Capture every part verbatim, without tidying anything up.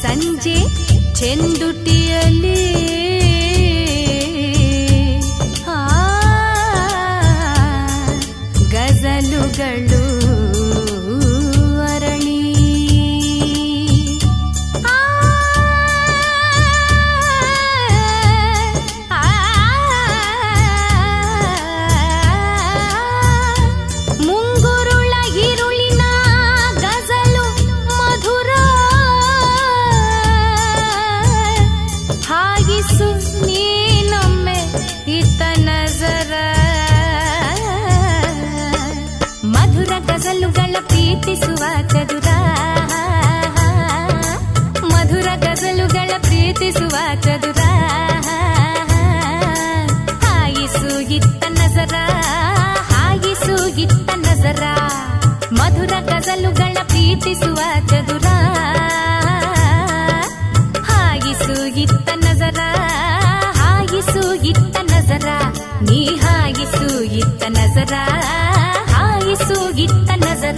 ಸಂಜೆ ಚೆಂದುಟಿಯಲ್ಲಿ ಆ ಗಜಲುಗಳು ಅರಳಿ ಮುಂಗುರುಳ ಇರುಳಿನ ಗಜಲು ಮಧುರ ಹಾಗಿಸು ನೀನೊಮ್ಮೆ ಇತ್ತ ನಜರ ಮಧುರ ಗಜಲುಗಳ ಪ್ರೀತಿಸುವ ಚದುರ ಮಧುರ ಗಜಲುಗಳ ಪ್ರೀತಿಸುವ ಚದುರ ಹಾಯಿಸು ಇತ್ತ ನಜರ ಹಾಯಿಸು ಇತ್ತ ನಜರ ಮಧುರ ಗಜಲುಗಳ ಪ್ರೀತಿಸುವ ಚದುರ ಹಾಯಿಸು ಇತ್ತ ನಜರ ಹಾಯಿಸು ಇತ್ತ ನಜರ ನೀ ಹಾಯಿಸು ಇತ್ತ ನಜರ ಹಾಯಿಸು ಇತ್ತ ನಜರ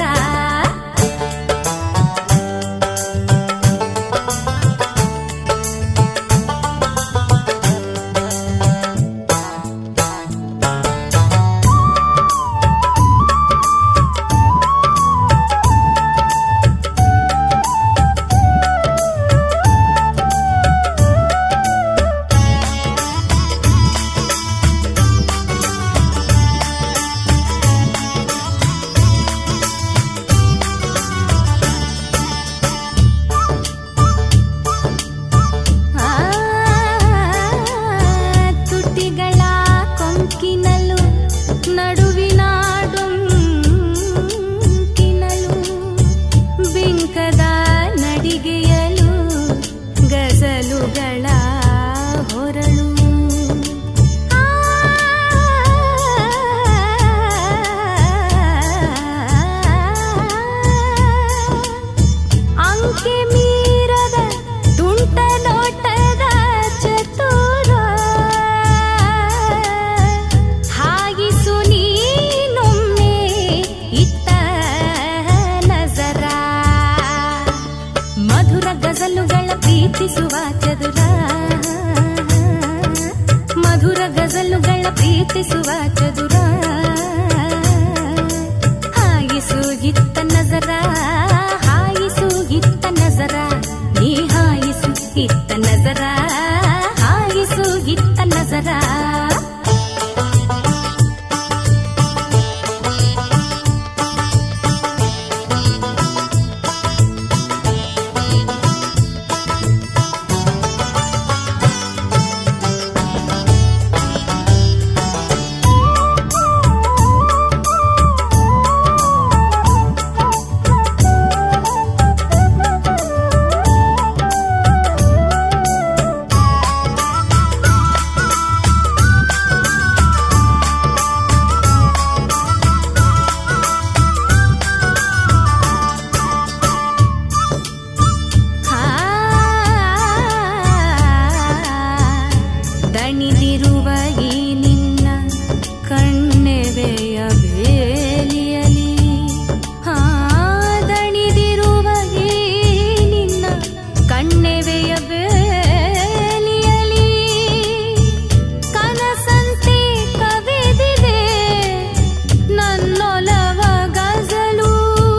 ಪ್ರೀತಿಸುವ ಚದುರ ಮಧುರ ಗಜಲುಗಳ ಪ್ರೀತಿಸುವ ಚದುರ ಹಾಯಿಸು ಇತ್ತ ನಜರ ಹಾಯಿಸು ಇತ್ತ ನಜರ ನೀ ಹಾಯಿಸು ಇತ್ತ ನಜರ ಹಾಯಿಸು ಇತ್ತ ನಜರ ದಣಿದಿರುವ ಈ ನಿನ್ನ ಕಣ್ಣೆವೆಯ ಬೇಲಿಯಲಿ ಹಾ ದಣಿದಿರುವ ಈ ನಿನ್ನ ಕಣ್ಣೆವೆಯ ಬೇಲಿಯಲಿ ಕನಸಂತೆ ಕವಿದಿದೆ ನನ್ನೊಲವ ಗಜಲು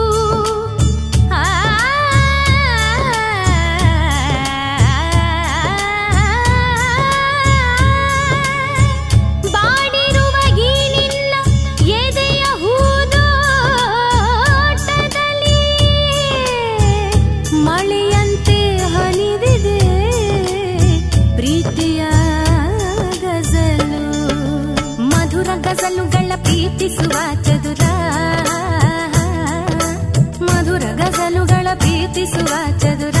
ಮಳೆಯಂತೆ ಹನಿದಿದೆ ಪ್ರೀತಿಯ ಗಜಲು ಮಧುರ ಗಜಲುಗಳ ಪ್ರೀತಿಸುವ ಚದುರ ಮಧುರ ಗಜಲುಗಳ ಪ್ರೀತಿಸುವ ಚದುರ